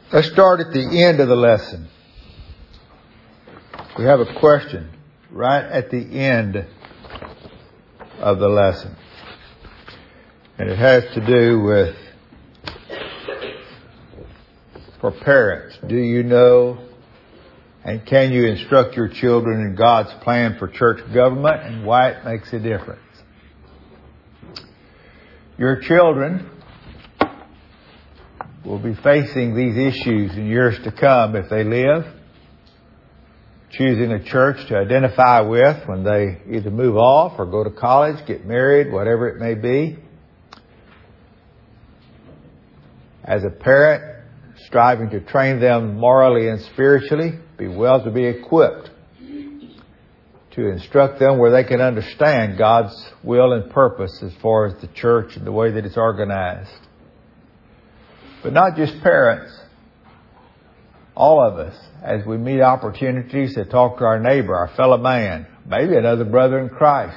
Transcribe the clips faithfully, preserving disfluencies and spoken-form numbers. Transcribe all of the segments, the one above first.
Let's start at the end of the lesson. We have a question right at the end of the lesson. And it has to do with, for parents, do you know and can you instruct your children in God's plan for church government and why it makes a difference? Your children will be facing these issues in years to come if they live, choosing a church to identify with when they either move off or go to college, get married, whatever it may be. As a parent, striving to train them morally and spiritually, be well to be equipped to instruct them where they can understand God's will and purpose as far as the church and the way that it's organized. But not just parents, all of us, as we meet opportunities to talk to our neighbor, our fellow man, maybe another brother in Christ.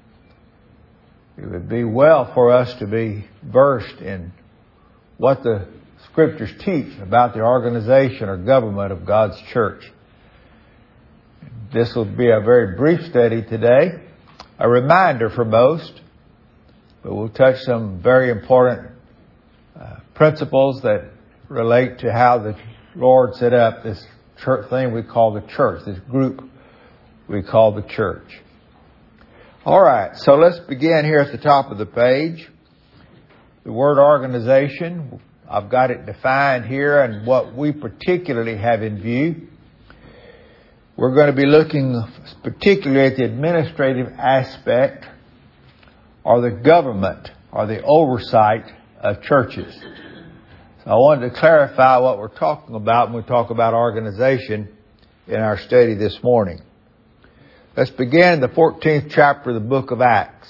It would be well for us to be versed in what the Scriptures teach about the organization or government of God's church. This will be a very brief study today, a reminder for most, but we'll touch some very important uh, principles that relate to how the Lord set up this church thing we call the church, this group we call the church. All right, so let's begin here at the top of the page. The word organization, I've got it defined here, and what we particularly have in view. We're going to be looking particularly at the administrative aspect or the government or the oversight of churches. So I wanted to clarify what we're talking about when we talk about organization in our study this morning. Let's begin in the fourteenth chapter of the book of Acts.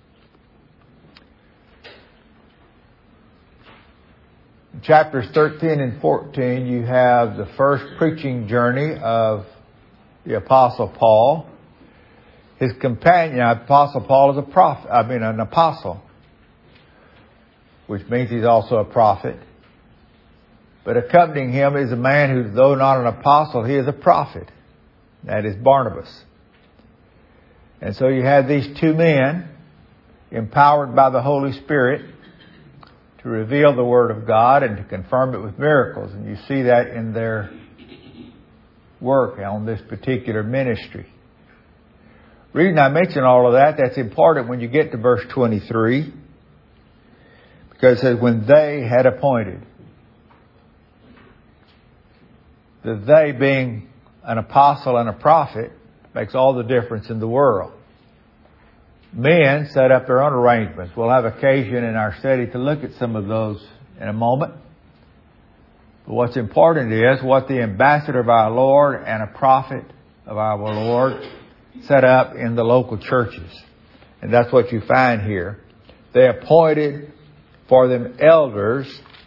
In chapters thirteen and fourteen, you have the first preaching journey of the Apostle Paul. His companion, Apostle Paul, is a prophet, I mean an apostle, which means he's also a prophet. But accompanying him is a man who, though not an apostle, he is a prophet. That is Barnabas. And so you have these two men, empowered by the Holy Spirit, to reveal the Word of God and to confirm it with miracles. And you see that in their work on this particular ministry. Reason I mention all of that, that's important when you get to verse twenty-three. Because it says, when they had appointed. The they being an apostle and a prophet makes all the difference in the world. Men set up their own arrangements. We'll have occasion in our study to look at some of those in a moment. But what's important is what the ambassador of our Lord and a prophet of our Lord set up in the local churches. And that's what you find here. They appointed for them elders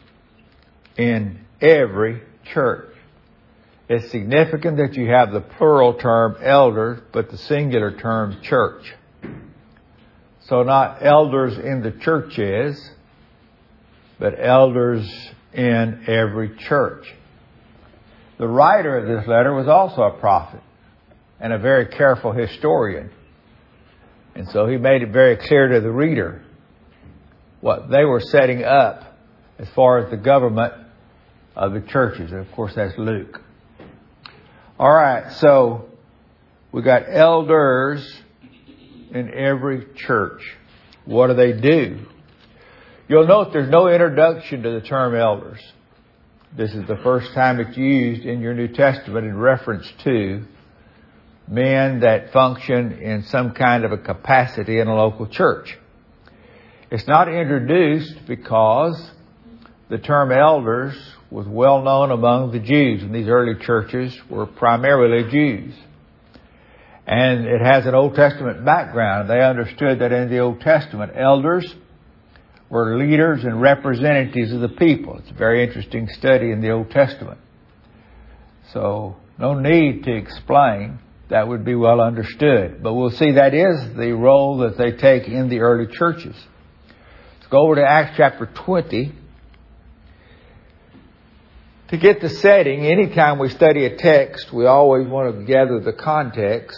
in every church. It's significant that you have the plural term elder, but the singular term church. So not elders in the churches, but elders in every church. The writer of this letter was also a prophet and a very careful historian. And so he made it very clear to the reader what they were setting up as far as the government of the churches. And of course, that's Luke. All right, so we got elders in every church. What do they do? You'll note there's no introduction to the term elders. This is the first time it's used in your New Testament in reference to men that function in some kind of a capacity in a local church. It's not introduced because the term elders was well known among the Jews, and these early churches were primarily Jews. And it has an Old Testament background. They understood that in the Old Testament, elders were leaders and representatives of the people. It's a very interesting study in the Old Testament. So, no need to explain. That would be well understood. But we'll see that is the role that they take in the early churches. Let's go over to Acts chapter twenty. To get the setting, anytime we study a text, we always want to gather the context.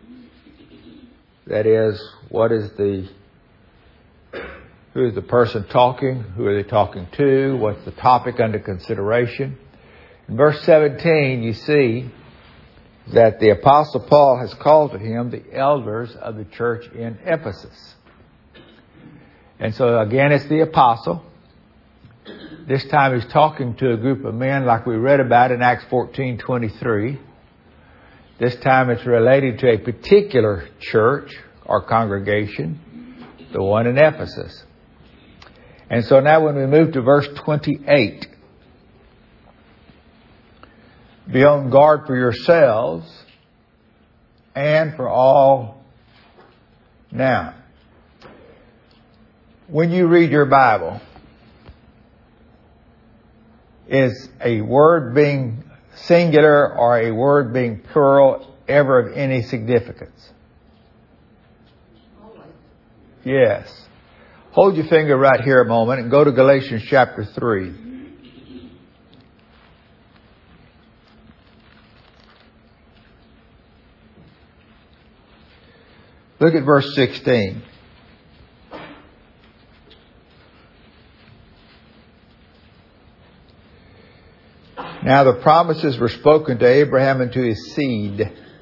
That is, what is the, who is the person talking? Who are they talking to? What's the topic under consideration? In verse seventeen, you see that the Apostle Paul has called to him the elders of the church in Ephesus. And so again, it's the apostle. This time he's talking to a group of men like we read about in Acts fourteen twenty-three. This time it's related to a particular church or congregation, the one in Ephesus. And so now when we move to verse twenty-eight, be on guard for yourselves and for all. Now, when you read your Bible, is a word being singular or a word being plural ever of any significance? Always. Yes. Hold your finger right here a moment and go to Galatians chapter three. Look at verse sixteen. Now the promises were spoken to Abraham and to his seed.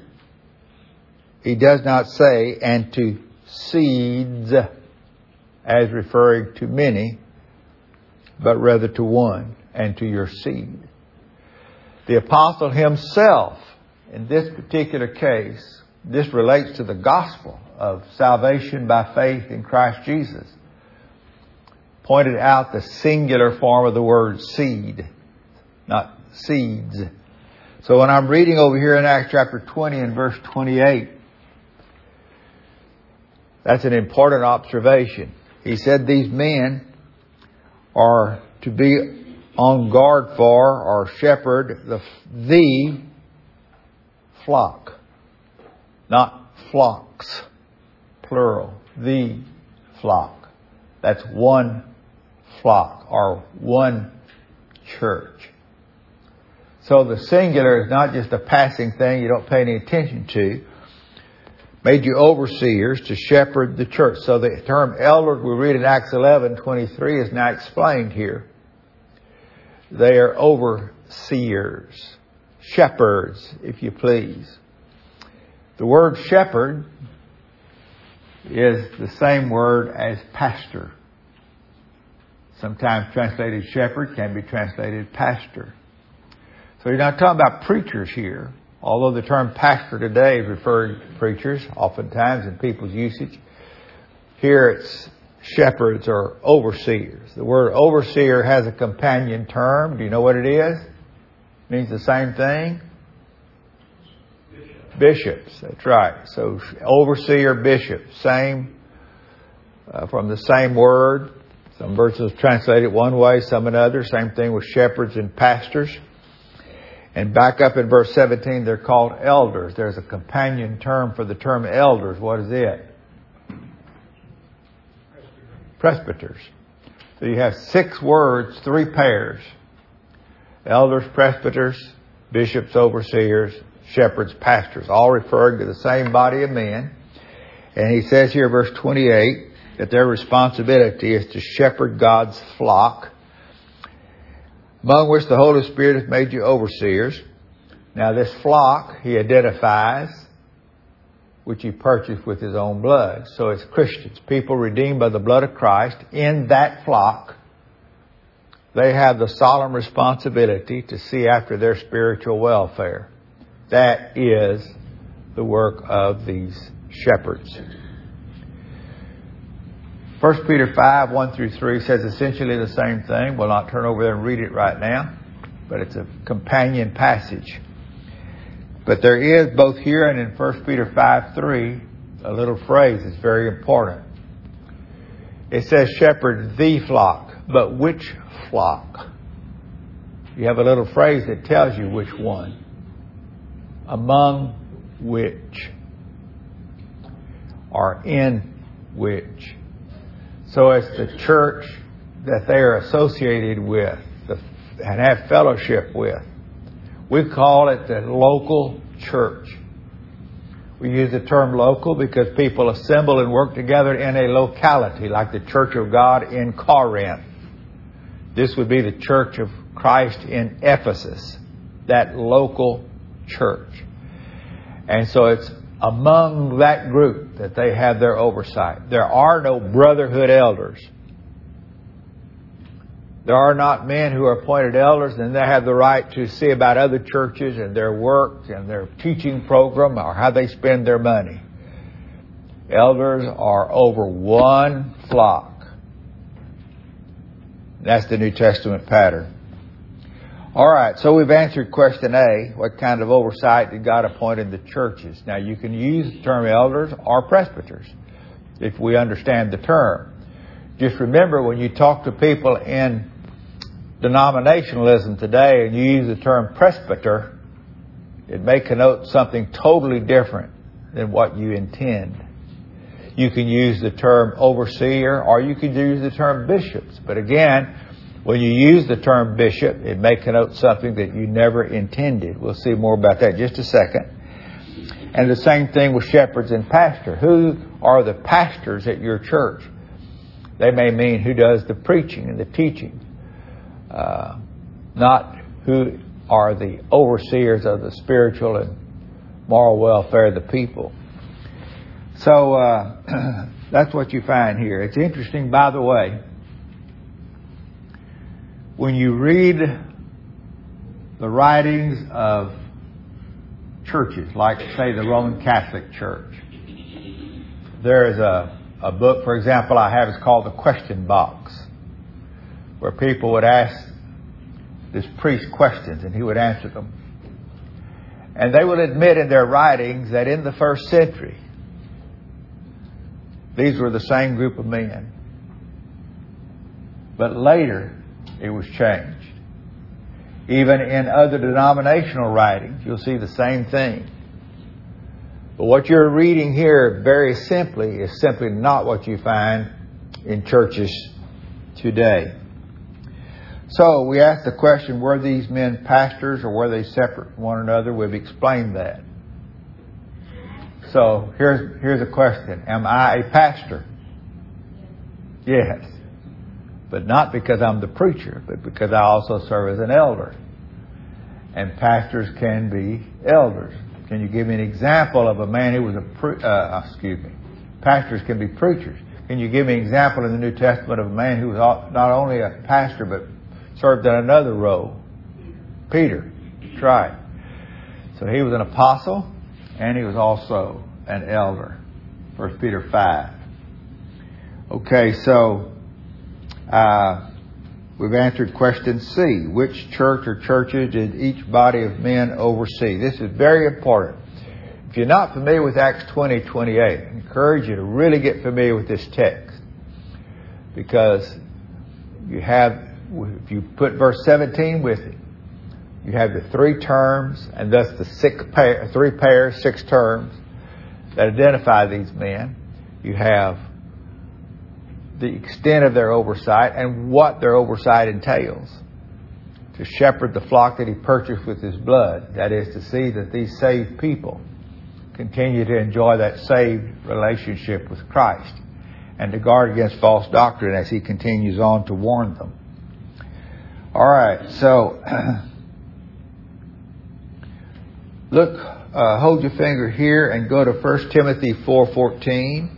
He does not say, and to seeds, as referring to many, but rather to one, and to your seed. The apostle himself, in this particular case, this relates to the gospel of salvation by faith in Christ Jesus, pointed out the singular form of the word seed, not seeds. So when I'm reading over here in Acts chapter twenty and verse twenty-eight, that's an important observation. He said these men are to be on guard for or shepherd the, the flock. Not flocks, plural. The flock. That's one flock or one church. So the singular is not just a passing thing you don't pay any attention to. Made you overseers to shepherd the church. So the term elders we read in Acts eleven twenty-three is now explained here. They are overseers, shepherds, if you please. The word shepherd is the same word as pastor. Sometimes translated shepherd can be translated pastor. So you're not talking about preachers here, although the term pastor today is referring to preachers, oftentimes in people's usage. Here it's shepherds or overseers. The word overseer has a companion term. Do you know what it is? It means the same thing. Bishops, that's right. So overseer, bishop, same, uh, from the same word. Some verses translate it one way, some another. Same thing with shepherds and pastors. And back up in verse seventeen, they're called elders. There's a companion term for the term elders. What is it? Presbyters. So you have six words, three pairs. Elders, presbyters, bishops, overseers, shepherds, pastors, all referring to the same body of men. And he says here, verse twenty-eight, that their responsibility is to shepherd God's flock, among which the Holy Spirit has made you overseers. Now this flock, he identifies, which he purchased with his own blood. So it's Christians, people redeemed by the blood of Christ. In that flock, they have the solemn responsibility to see after their spiritual welfare. That is the work of these shepherds. First Peter five, one through three says essentially the same thing. We'll not turn over there and read it right now, but it's a companion passage. But there is, both here and in First Peter five, three, a little phrase that's very important. It says shepherd the flock, but which flock? You have a little phrase that tells you which one. Among which, or in which. So it's the church that they are associated with, the and have fellowship with. We call it the local church. We use the term local because people assemble and work together in a locality, like the Church of God in Corinth. This would be the Church of Christ in Ephesus, that local church. And so it's among that group that they have their oversight. There are no brotherhood elders. There are not men who are appointed elders, and they have the right to see about other churches and their work and their teaching program or how they spend their money. Elders are over one flock. That's the New Testament pattern. All right, so we've answered question A. What kind of oversight did God appoint in the churches? Now, you can use the term elders or presbyters if we understand the term. Just remember, when you talk to people in denominationalism today and you use the term presbyter, it may connote something totally different than what you intend. You can use the term overseer or you can use the term bishops. But again, when you use the term bishop, it may connote something that you never intended. We'll see more about that in just a second. And the same thing with shepherds and pastor. Who are the pastors at your church? They may mean who does the preaching and the teaching, uh, not who are the overseers of the spiritual and moral welfare of the people. So uh, that's what you find here. It's interesting, by the way, when you read the writings of churches, like, say, the Roman Catholic Church, there is a A book, for example, I have is called The Question Box, where people would ask this priest questions and he would answer them. And they would admit in their writings that in the first century, these were the same group of men. But later, it was changed. Even in other denominational writings, you'll see the same thing. But what you're reading here, very simply, is simply not what you find in churches today. So we asked the question, were these men pastors or were they separate from one another? We've explained that. So here's, here's a question. Am I a pastor? Yes. But not because I'm the preacher, but because I also serve as an elder. And pastors can be elders. Can you give me an example of a man who was a, pre- uh, excuse me, pastors can be preachers. Can you give me an example in the New Testament of a man who was not only a pastor, but served in another role? Peter. That's right. So he was an apostle, and he was also an elder. First Peter five. Okay, so uh, we've answered question C. Which church or churches did each body of men oversee? This is very important. If you're not familiar with Acts twenty twenty-eight, I encourage you to really get familiar with this text. Because you have, if you put verse seventeen with it, you have the three terms, and thus the six pair, three pairs, six terms that identify these men. You have the extent of their oversight and what their oversight entails. To shepherd the flock that he purchased with his blood. That is to see that these saved people continue to enjoy that saved relationship with Christ. And to guard against false doctrine as he continues on to warn them. All right, so look, uh, hold your finger here and go to First Timothy four fourteen.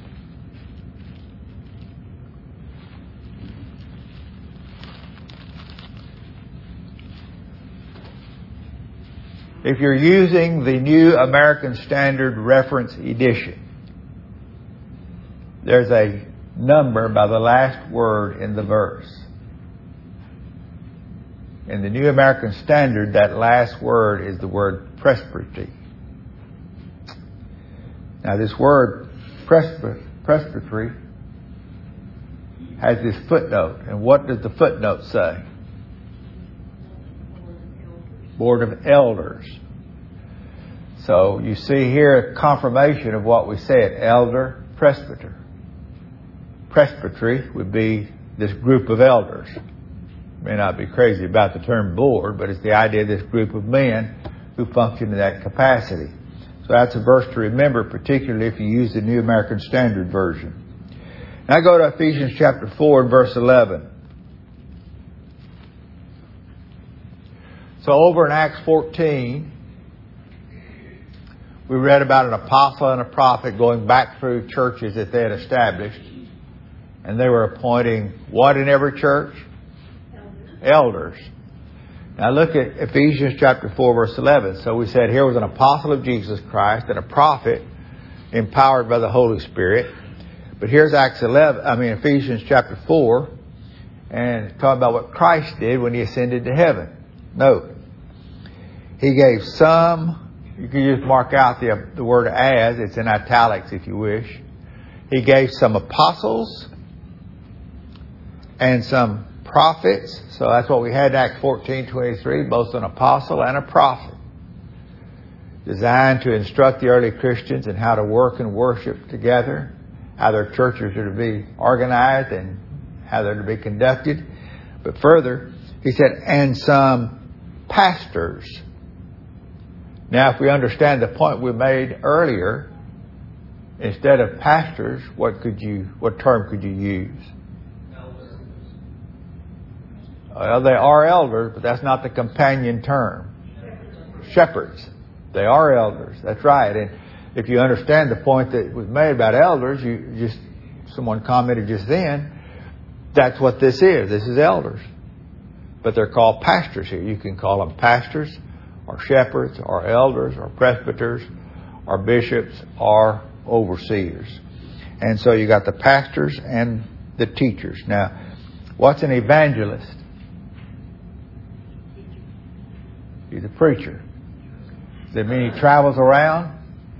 If you're using the New American Standard Reference Edition, there's a number by the last word in the verse. In the New American Standard, that last word is the word presbytery. Now, this word presbytery has this footnote. And what does the footnote say? Board of Elders. So you see here a confirmation of what we said. Elder, presbyter. Presbytery would be this group of elders. may not be crazy about the term board, but it's the idea of this group of men who function in that capacity. So that's a verse to remember, particularly if you use the New American Standard Version. Now go to Ephesians chapter four and verse eleven. So over in Acts fourteen, we read about an apostle and a prophet going back through churches that they had established. And they were appointing what in every church? Elders. Elders. Now look at Ephesians chapter four verse eleven. So we said here was an apostle of Jesus Christ and a prophet empowered by the Holy Spirit. But here's Acts eleven, I mean Ephesians chapter four, and talking about what Christ did when He ascended to heaven. Note, He gave some, you can just mark out the, the word as, it's in italics if you wish. He gave some apostles and some prophets. So that's what we had in Acts fourteen twenty-three, both an apostle and a prophet, designed to instruct the early Christians in how to work and worship together, how their churches are to be organized and how they're to be conducted. But further, he said, and some pastors. Now, if we understand the point we made earlier, instead of pastors, what could you, what term could you use? Well, they are elders, but that's not the companion term. Shepherds. They are elders. That's right. And if you understand the point that was made about elders, you just, someone commented just then, that's what this is. This is elders. But they're called pastors here. You can call them pastors or shepherds or elders or presbyters or bishops or overseers. And so you got the pastors and the teachers. Now, what's an evangelist? He's a preacher. Does it mean he travels around?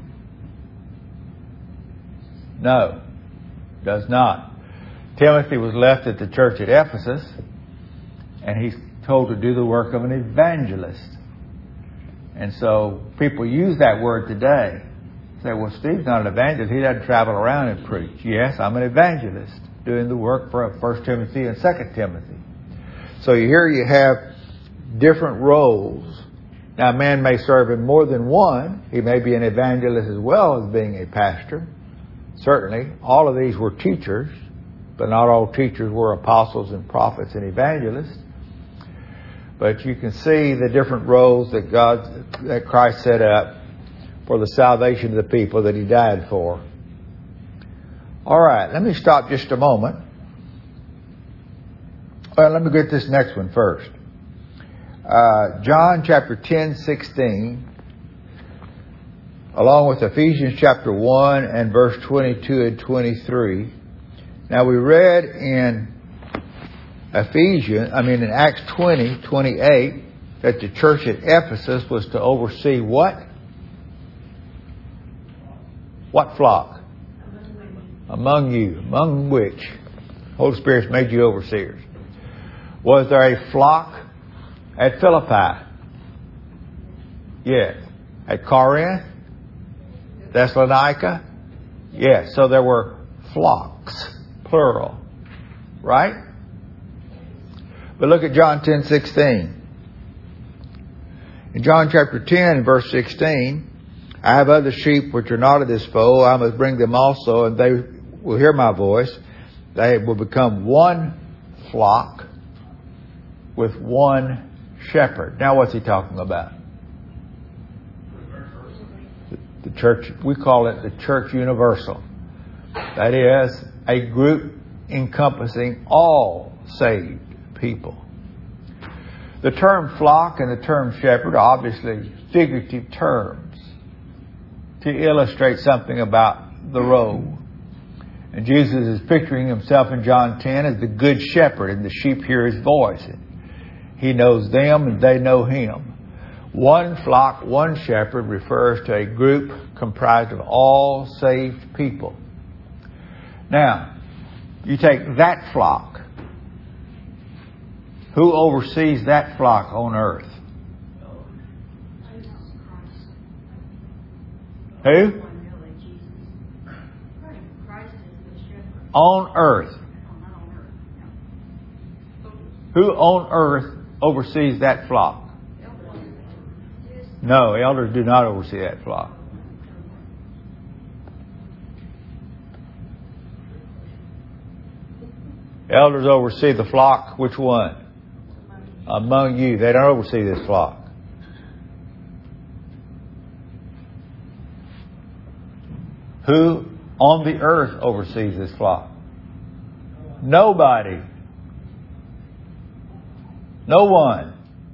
No, does not. Timothy was left at the church at Ephesus, and he's told to do the work of an evangelist. And so people use that word today. Say, well, Steve's not an evangelist. He doesn't travel around and preach. Yes, I'm an evangelist, doing the work for First Timothy and Second Timothy. So here you have different roles. Now, a man may serve in more than one. He may be an evangelist as well as being a pastor. Certainly, all of these were teachers, but not all teachers were apostles and prophets and evangelists. But you can see the different roles that God, that Christ set up for the salvation of the people that He died for. All right, let me stop just a moment. Well, let me get this next one first. Uh, John chapter ten, sixteen, along with Ephesians chapter one and verse twenty-two and twenty-three. Now we read in Ephesians, I mean in Acts twenty, twenty-eight, that the church at Ephesus was to oversee what? What flock? Among you. Among which? Holy Spirit's made you overseers. Was there a flock at Philippi? Yes. At Corinth? Thessalonica? Yes. So there were flocks, plural. Right? But look at John ten, sixteen. In John chapter ten and verse sixteen, I have other sheep which are not of this fold. I must bring them also, and they will hear my voice. They will become one flock with one shepherd. Now what's he talking about? The church, we call it the church universal. That is a group encompassing all saved people. The term flock and the term shepherd are obviously figurative terms to illustrate something about the role. And Jesus is picturing Himself in John ten as the good shepherd, and the sheep hear His voice. He knows them and they know Him. One flock, one shepherd refers to a group comprised of all saved people. Now, you take that flock. Who oversees that flock on earth? Who? On earth. Who on earth oversees that flock? No, elders do not oversee that flock. Elders oversee the flock. Which one? Among you. They don't oversee this flock. Who on the earth oversees this flock? Nobody. No one.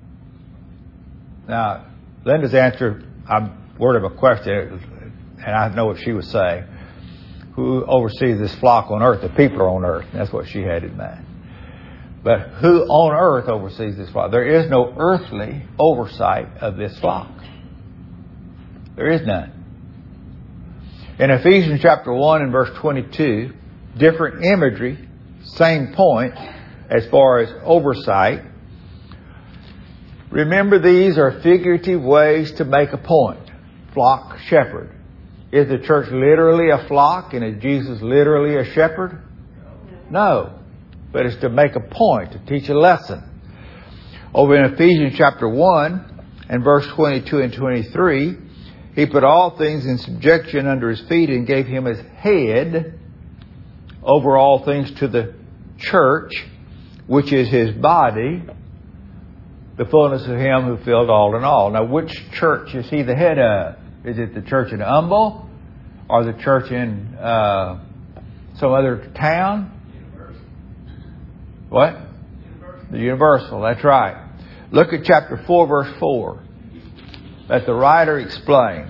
Now, Linda's answer, I'm word of a question, and I know what she was saying. Who oversees this flock on earth? The people are on earth. That's what she had in mind. But who on earth oversees this flock? There is no earthly oversight of this flock. There is none. In Ephesians chapter one and verse twenty-two, different imagery, same point as far as oversight. Remember, these are figurative ways to make a point. Flock, shepherd. Is the church literally a flock, and is Jesus literally a shepherd? No. But it's to make a point, to teach a lesson. Over in Ephesians chapter one and verse twenty-two and twenty-three, He put all things in subjection under His feet and gave Him as head over all things to the church, which is His body, the fullness of Him who filled all in all. Now, which church is He the head of? Is it the church in Humble? Or the church in uh, some other town? Universal. What? Universal. The Universal, that's right. Look at chapter four, verse four. Let the writer explain.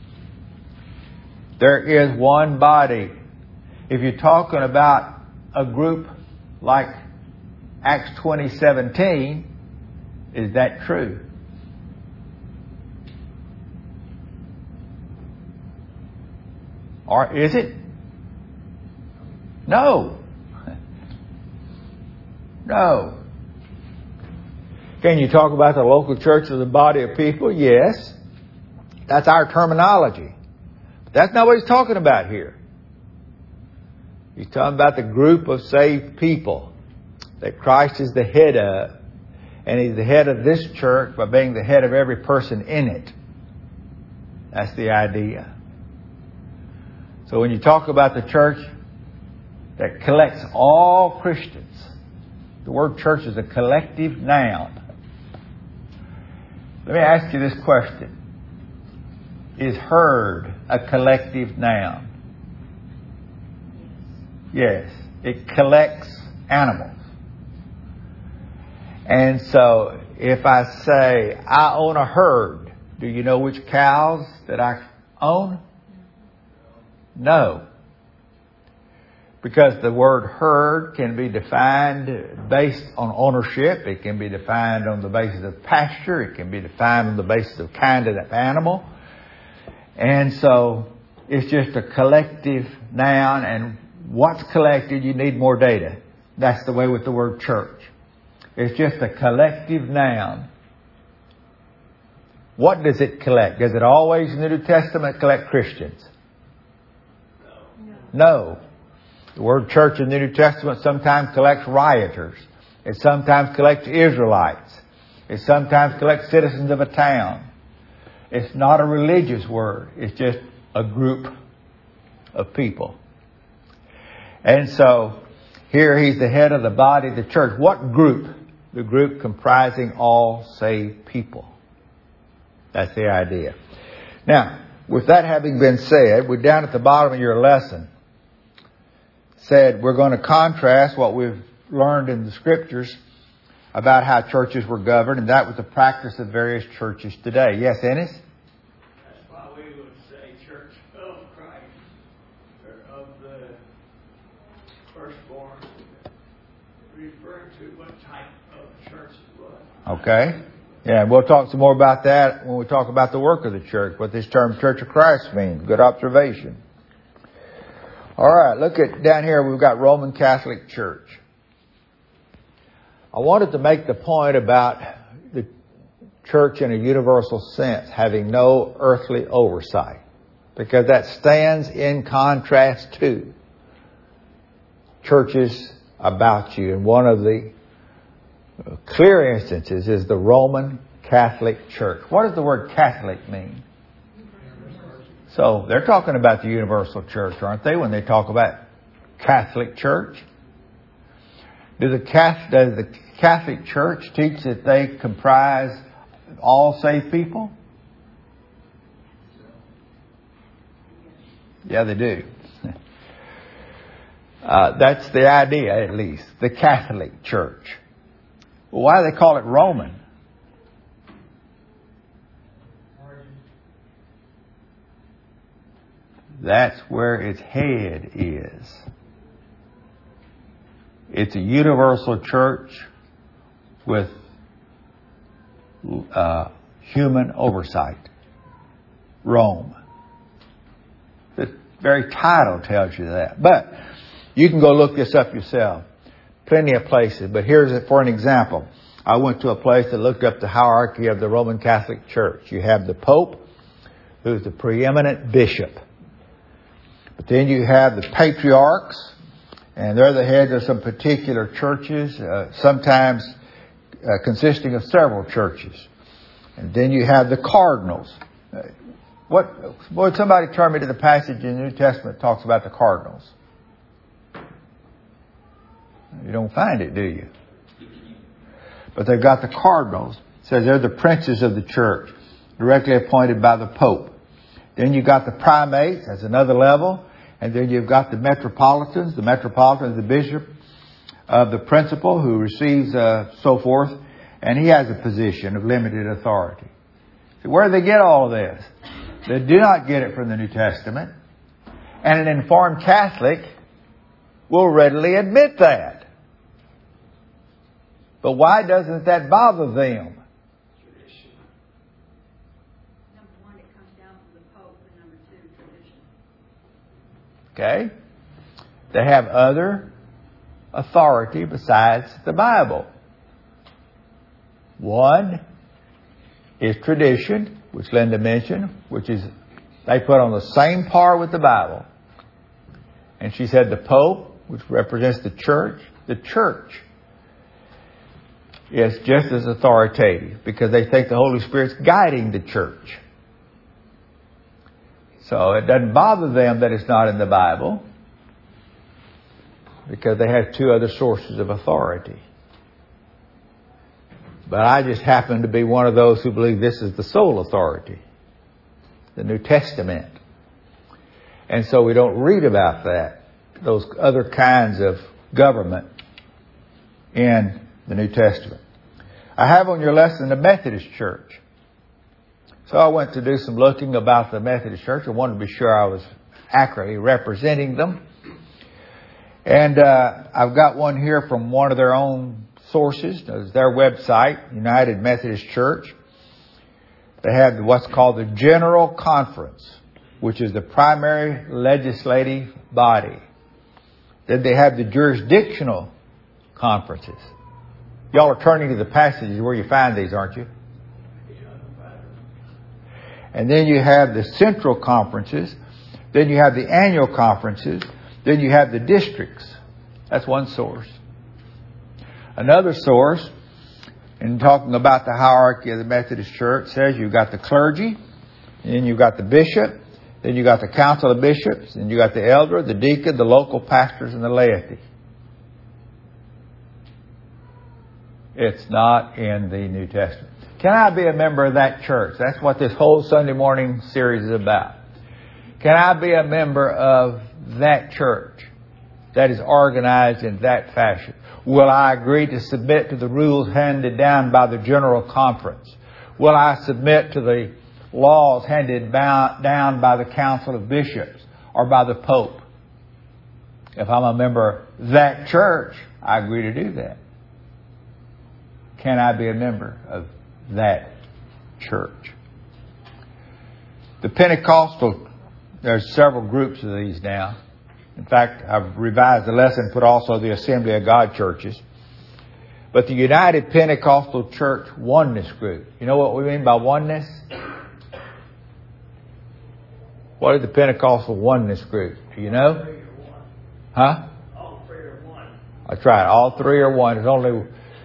There is one body. If you're talking about a group like Acts twenty seventeen, is that true? Or is it? No. No. Can you talk about the local church as a body of people? Yes. That's our terminology. But that's not what he's talking about here. He's talking about the group of saved people that Christ is the head of. And He's the head of this church by being the head of every person in it. That's the idea. So when you talk about the church that collects all Christians, the word church is a collective noun. Let me ask you this question. Is herd a collective noun? Yes. It collects animals. And so if I say, I own a herd, do you know which cows that I own? No. Because the word herd can be defined based on ownership. It can be defined on the basis of pasture. It can be defined on the basis of kind of animal. And so it's just a collective noun. And what's collected, you need more data. That's the way with the word church. It's just a collective noun. What does it collect? Does it always in the New Testament collect Christians? No. The word church in the New Testament sometimes collects rioters. It sometimes collects Israelites. It sometimes collects citizens of a town. It's not a religious word. It's just a group of people. And so here He's the head of the body of the church. What group? The group comprising all saved people. That's the idea. Now, with that having been said, we're down at the bottom of your lesson. Said we're going to contrast what we've learned in the Scriptures about how churches were governed, and that was the practice of various churches today. Yes, Ennis? That's why we would say church of Christ, or of the firstborn, referring to what type of church it was. Okay. Yeah, we'll talk some more about that when we talk about the work of the church, what this term Church of Christ means. Good observation. All right, look at down here, we've got Roman Catholic Church. I wanted to make the point about the church in a universal sense having no earthly oversight, because that stands in contrast to churches about you. And one of the clear instances is the Roman Catholic Church. What does the word Catholic mean? So they're talking about the universal church, aren't they, when they talk about Catholic Church? Do the Catholic, does the Catholic Church teach that they comprise all saved people? Yeah, they do. Uh, that's the idea, at least. The Catholic Church. Well, why do they call it Roman? That's where its head is. It's a universal church with uh, human oversight. Rome. The very title tells you that. But you can go look this up yourself. Plenty of places. But here's it for an example. I went to a place that looked up the hierarchy of the Roman Catholic Church. You have the Pope, who's the preeminent bishop. But then you have the patriarchs, and they're the heads of some particular churches, uh, sometimes uh, consisting of several churches. And then you have the cardinals. Uh, what? Would somebody turn me to the passage in the New Testament that talks about the cardinals? You don't find it, do you? But they've got the cardinals. It says they're the princes of the church, directly appointed by the Pope. Then you've got the primates, that's another level. And then you've got the metropolitans. The metropolitan is the bishop of the principal who receives uh, so forth. And he has a position of limited authority. So where do they get all of this? They do not get it from the New Testament. And an informed Catholic will readily admit that. But why doesn't that bother them? Okay? They have other authority besides the Bible. One is tradition, which Linda mentioned, which is they put on the same par with the Bible. And she said the Pope, which represents the church, the church is just as authoritative because they think the Holy Spirit's guiding the church. So it doesn't bother them that it's not in the Bible because they have two other sources of authority. But I just happen to be one of those who believe this is the sole authority, the New Testament. And so we don't read about that, those other kinds of government in the New Testament. I have on your lesson the Methodist Church. So I went to do some looking about the Methodist Church. I wanted to be sure I was accurately representing them. And uh, I've got one here from one of their own sources. It's their website, United Methodist Church. They have what's called the General Conference, which is the primary legislative body. Then they have the jurisdictional conferences. Y'all are turning to the passages where you find these, aren't you? And then you have the central conferences. Then you have the annual conferences. Then you have the districts. That's one source. Another source, in talking about the hierarchy of the Methodist Church, says you've got the clergy, and then you've got the bishop, then you've got the council of bishops, and you've got the elder, the deacon, the local pastors, and the laity. It's not in the New Testament. Can I be a member of that church? That's what this whole Sunday morning series is about. Can I be a member of that church that is organized in that fashion? Will I agree to submit to the rules handed down by the General Conference? Will I submit to the laws handed down by the Council of Bishops or by the Pope? If I'm a member of that church, I agree to do that. Can I be a member of that church? The Pentecostal, there's several groups of these now. In fact, I've revised the lesson, put also the Assembly of God churches. But the United Pentecostal Church Oneness Group. You know what we mean by oneness? What is the Pentecostal Oneness Group? Do you know? Huh? All three are one. That's right. All three are one. There's only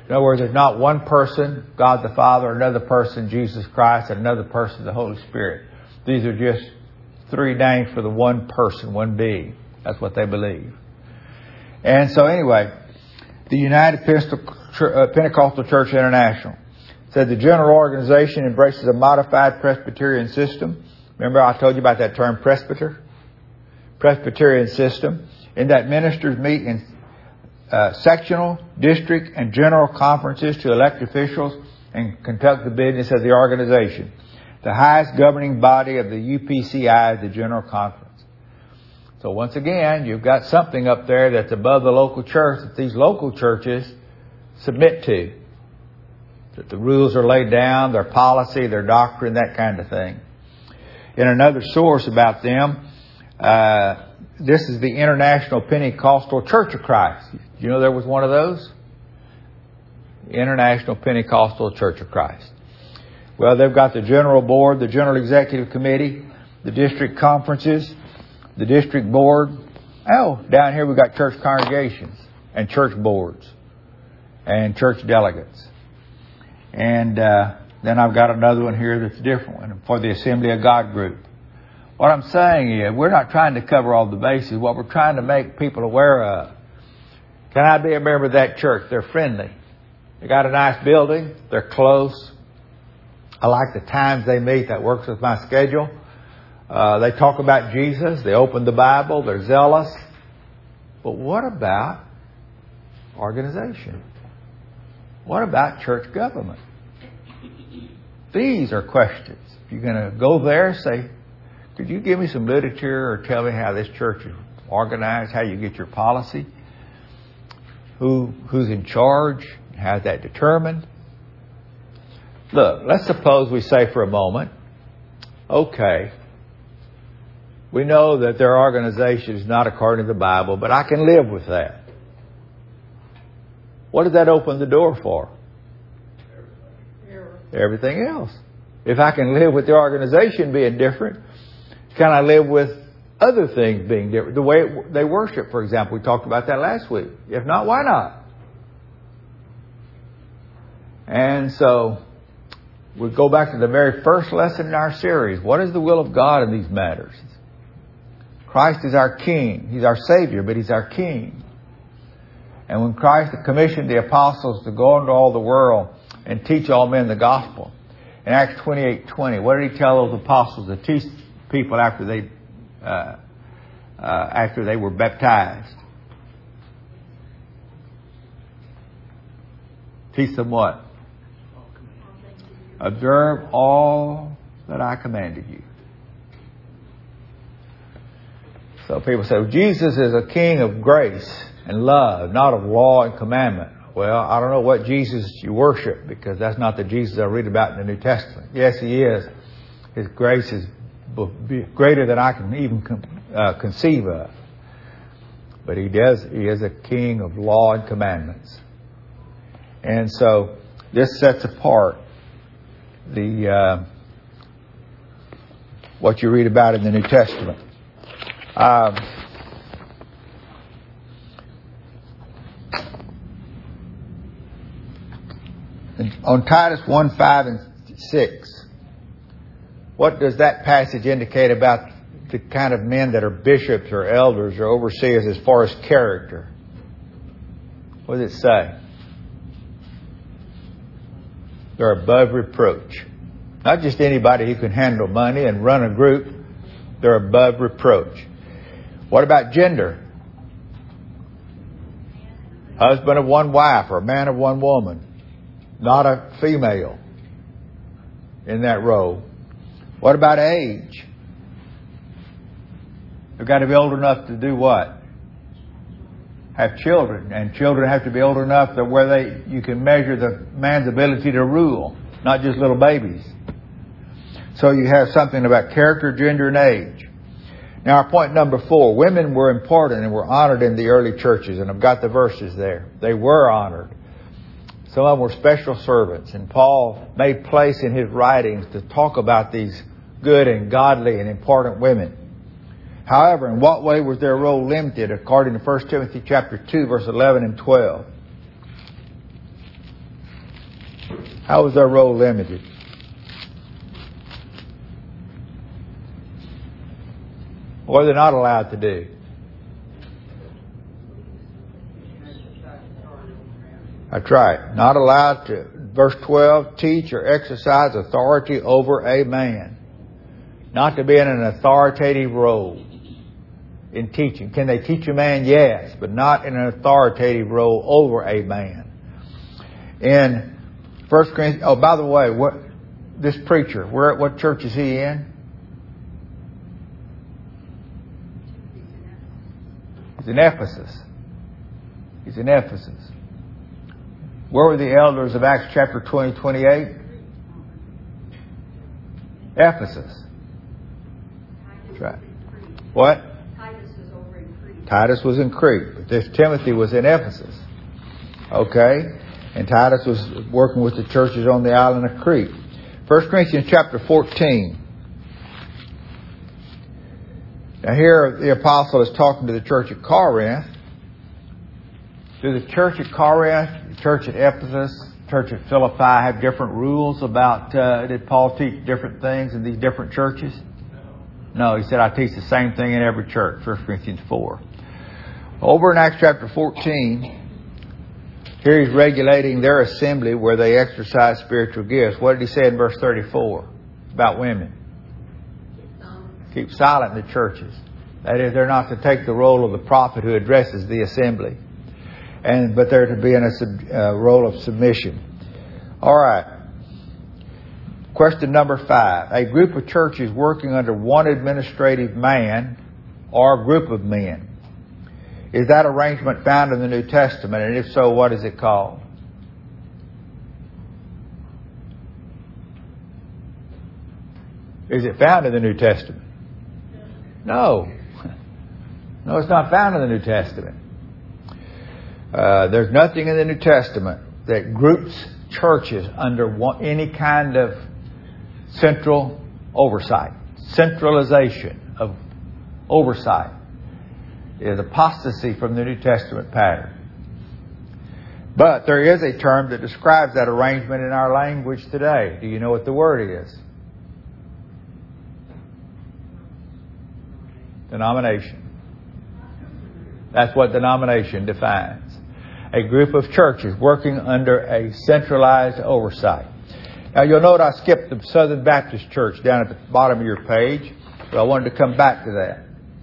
In other words, there's not one person, God the Father, another person, Jesus Christ, and another person, the Holy Spirit. These are just three names for the one person, one being. That's what they believe. And so anyway, the United Pentecostal Church International said the general organization embraces a modified Presbyterian system. Remember I told you about that term presbyter? Presbyterian system. In that ministers meet in uh, sectional, district, and general conferences to elect officials and conduct the business of the organization. The highest governing body of the U P C I is the General Conference. So once again, you've got something up there that's above the local church that these local churches submit to. That the rules are laid down, their policy, their doctrine, that kind of thing. In another source about them, uh, this is the International Pentecostal Church of Christ. You know there was one of those? International Pentecostal Church of Christ. Well, they've got the General Board, the General Executive Committee, the district conferences, the district board. Oh, down here we've got church congregations and church boards and church delegates. And uh, then I've got another one here that's a different one for the Assembly of God group. What I'm saying is we're not trying to cover all the bases. What we're trying to make people aware of. Can I be a member of that church? They're friendly. They got a nice building. They're close. I like the times they meet. That works with my schedule. Uh, they talk about Jesus. They open the Bible. They're zealous. But what about organization? What about church government? These are questions. If you're going to go there, say, could you give me some literature or tell me how this church is organized, how you get your policy? Who Who's in charge? How's that determined? Look, let's suppose we say for a moment, okay, we know that their organization is not according to the Bible, but I can live with that. What does that open the door for? Everything else. If I can live with the organization being different, can I live with other things being different? The way they worship, for example, we talked about that last week. If not, why not? And so we go back to the very first lesson in our series. What is the will of God in these matters? Christ is our King. He's our Savior, but He's our King. And when Christ commissioned the apostles to go into all the world and teach all men the gospel, in Acts twenty-eight twenty, what did He tell those apostles to teach people after they uh, uh, after they were baptized? Teach them what? Observe all that I commanded you. So people say, well, Jesus is a king of grace and love, not of law and commandment. Well, I don't know what Jesus you worship, because that's not the Jesus I read about in the New Testament. Yes, He is. His grace is greater than I can even uh, conceive of. But He does. He is a king of law and commandments. And so this sets apart the uh, what you read about in the New Testament. Um, on Titus one, five, and six, what does that passage indicate about the kind of men that are bishops or elders or overseers as far as character? What does it say? They're above reproach. Not just anybody who can handle money and run a group. They're above reproach. What about gender? Husband of one wife or a man of one woman. Not a female in that role. What about age? They've got to be old enough to do what? Have children. And children have to be old enough that where they you can measure the man's ability to rule. Not just little babies. So you have something about character, gender, and age. Now our point number four. Women were important and were honored in the early churches. And I've got the verses there. They were honored. Some of them were special servants. And Paul made place in his writings to talk about these good and godly and important women. However, in what way was their role limited according to First Timothy chapter two, verse eleven and twelve? How was their role limited? What are they not allowed to do? That's right. Not allowed to, verse twelve, teach or exercise authority over a man. Not to be in an authoritative role in teaching. Can they teach a man? Yes, but not in an authoritative role over a man. In First Corinthians, oh, by the way, what this preacher, where, what church is he in? He's in Ephesus. He's in Ephesus. Where were the elders of Acts chapter twenty, twenty-eight? Ephesus. That's right. What? Titus was over in Crete. Titus was in Crete. But this Timothy was in Ephesus. Okay? And Titus was working with the churches on the island of Crete. First Corinthians chapter fourteen. Now here the apostle is talking to the church at Corinth. Do the church at Corinth, the church at Ephesus, the church at Philippi have different rules about, uh, did Paul teach different things in these different churches? No, he said, I teach the same thing in every church, First Corinthians four. Over in Acts chapter fourteen, here he's regulating their assembly where they exercise spiritual gifts. What did he say in verse thirty-four about women? Keep silent in the churches. That is, they're not to take the role of the prophet who addresses the assembly. And but they're to be in a sub, uh, role of submission. All right. Question number five. A group of churches working under one administrative man or a group of men. Is that arrangement found in the New Testament? And if so, what is it called? Is it found in the New Testament? No. No, it's not found in the New Testament. Uh, there's nothing in the New Testament that groups churches under one, any kind of central oversight. Centralization of oversight is apostasy from the New Testament pattern. But there is a term that describes that arrangement in our language today. Do you know what the word is? Denomination. That's what denomination defines. A group of churches working under a centralized oversight. Now you'll note I skipped the Southern Baptist Church down at the bottom of your page, but I wanted to come back to that.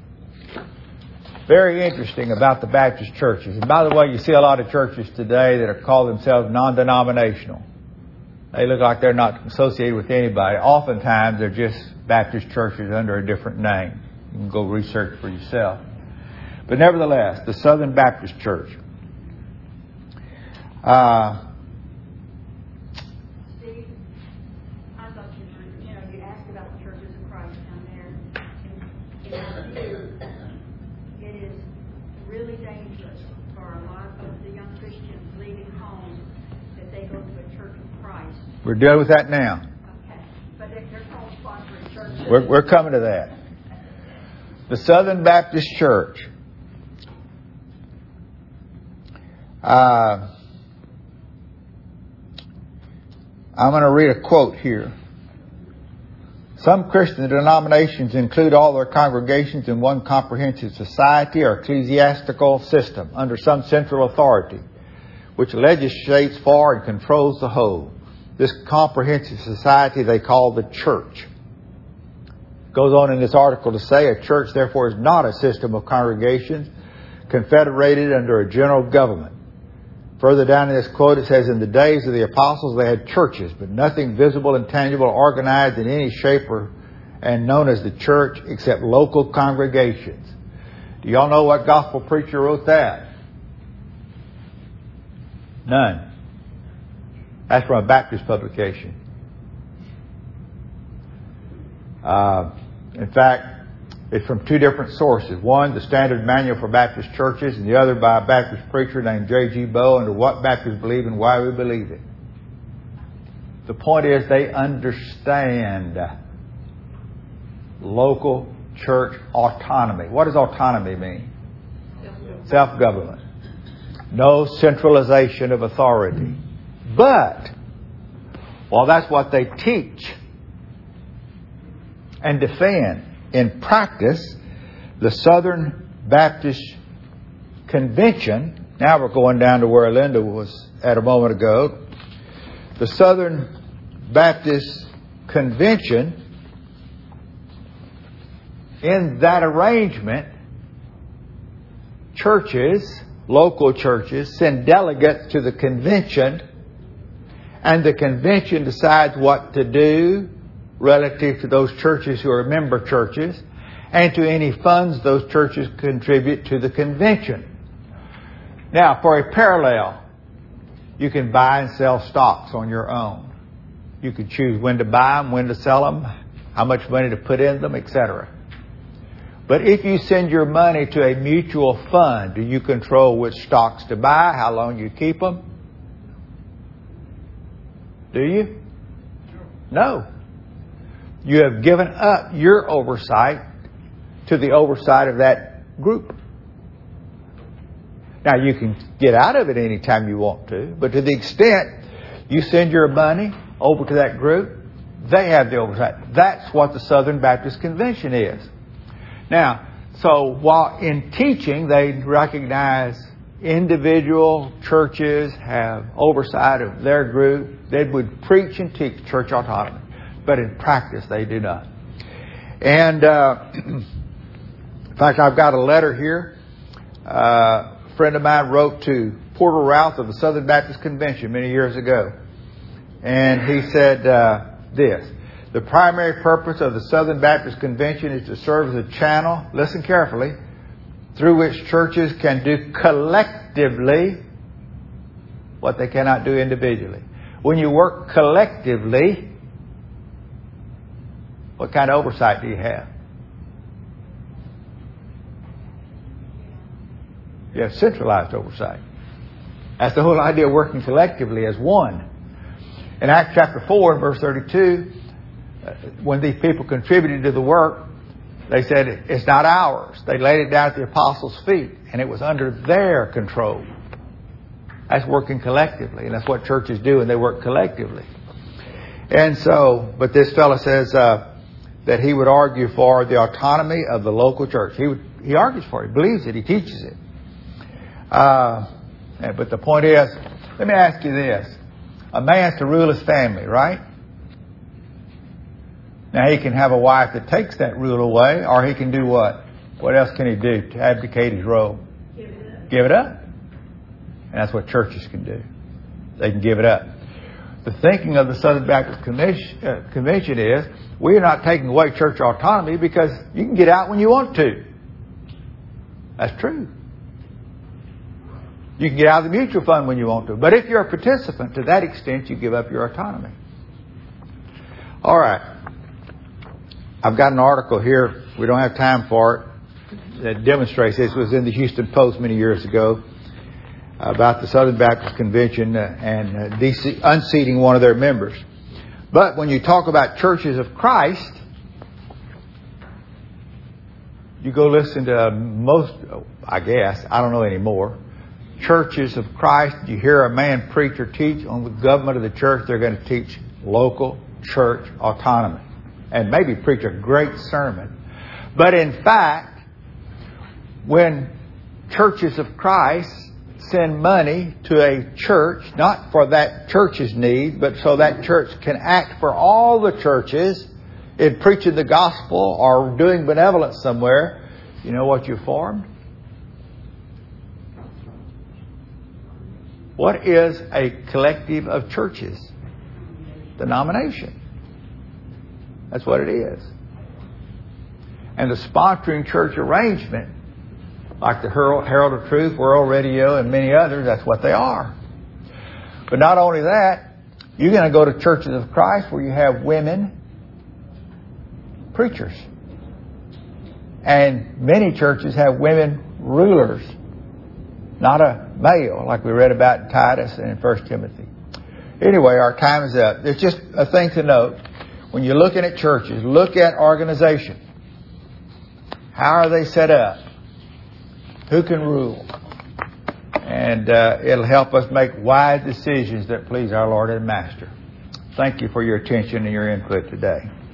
Very interesting about the Baptist churches. And by the way, you see a lot of churches today that are called themselves non-denominational. They look like they're not associated with anybody. Oftentimes they're just Baptist churches under a different name. You can go research for yourself. But nevertheless, the Southern Baptist Church. Uh, Steve, I thought you were, you know, you asked about the churches of Christ down there. And, and it is really dangerous for a lot of the young Christians leaving home that they go to a church of Christ. We're dealing with that now. Okay. But they're, they're called sponsoring churches. We're, we're coming to that. The Southern Baptist Church. Uh, I'm going to read a quote here. Some Christian denominations include all their congregations in one comprehensive society or ecclesiastical system under some central authority, which legislates for and controls the whole. This comprehensive society they call the church. Goes on in this article to say a church, therefore, is not a system of congregations confederated under a general government. Further down in this quote, it says, in the days of the apostles, they had churches, but nothing visible and tangible, organized in any shape or and known as the church, except local congregations. Do y'all know what gospel preacher wrote that? None. That's from a Baptist publication. Uh, in fact, it's from two different sources. One, the Standard Manual for Baptist Churches, and the other by a Baptist preacher named J G Bowe under What Baptists Believe and Why We Believe It. The point is they understand local church autonomy. What does autonomy mean? Self-government. No centralization of authority. But Well, that's what they teach and defend. In practice, the Southern Baptist Convention, now we're going down to where Linda was at a moment ago. The Southern Baptist Convention, in that arrangement, churches, local churches, send delegates to the convention, and the convention decides what to do relative to those churches who are member churches, and to any funds those churches contribute to the convention. Now, for a parallel, you can buy and sell stocks on your own. You can choose when to buy them, when to sell them, how much money to put in them, et cetera. But if you send your money to a mutual fund, do you control which stocks to buy, how long you keep them? Do you? No. You have given up your oversight to the oversight of that group. Now, you can get out of it anytime you want to, but to the extent you send your money over to that group, they have the oversight. That's what the Southern Baptist Convention is. Now, so while in teaching they recognize individual churches have oversight of their group, they would preach and teach church autonomy. But in practice, they do not. And, uh, in fact, I've got a letter here. Uh, a friend of mine wrote to Porter Routh of the Southern Baptist Convention many years ago. And he said uh, this: the primary purpose of the Southern Baptist Convention is to serve as a channel, listen carefully, through which churches can do collectively what they cannot do individually. When you work collectively, what kind of oversight do you have? You have centralized oversight. That's the whole idea of working collectively as one. In Acts chapter four, verse thirty-two, when these people contributed to the work, they said, it's not ours. They laid it down at the apostles' feet, and it was under their control. That's working collectively, and that's what churches do, and they work collectively. And so, but this fellow says uh, that he would argue for the autonomy of the local church. He would, he argues for it, he believes it, he teaches it. Uh, but the point is, let me ask you this. A man's to rule his family, right? Now, he can have a wife that takes that rule away, or he can do what? What else can he do to abdicate his role? Give it up. Give it up. And that's what churches can do. They can give it up. The thinking of the Southern Baptist Convention, uh, Convention is, we are not taking away church autonomy because you can get out when you want to. That's true. You can get out of the mutual fund when you want to. But if you're a participant, to that extent, you give up your autonomy. All right. I've got an article here. We don't have time for it. That demonstrates this. It was in the Houston Post many years ago about the Southern Baptist Convention and uh, unseating one of their members. But when you talk about churches of Christ, you go listen to most, I guess, I don't know anymore, churches of Christ. You hear a man preach or teach on the government of the church, they're going to teach local church autonomy and maybe preach a great sermon. But in fact, when churches of Christ send money to a church, not for that church's need, but so that church can act for all the churches in preaching the gospel or doing benevolence somewhere, you know what you formed? What is a collective of churches? Denomination. That's what it is. And the sponsoring church arrangement, like the Herald of Truth, World Radio, and many others, that's what they are. But not only that, you're going to go to churches of Christ where you have women preachers. And many churches have women rulers, not a male, like we read about in Titus and in First Timothy. Anyway, our time is up. There's just a thing to note. When you're looking at churches, look at organization. How are they set up? Who can rule? And uh, it'll help us make wise decisions that please our Lord and Master. Thank you for your attention and your input today.